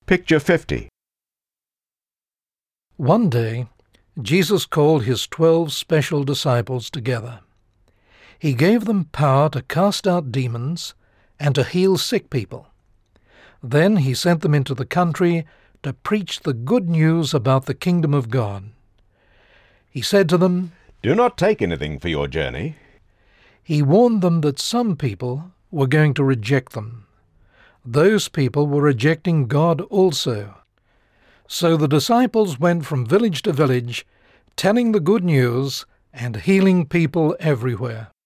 Picture 50. One day, Jesus called his 12 special disciples together. He gave them power to cast out demons and to heal sick people. Then he sent them into the country to preach the good news about the kingdom of God. He said to them, Do not take anything for your journey. He warned them that some people were going to reject them. Those people were rejecting God also. So the disciples went from village to village, telling the good news and healing people everywhere.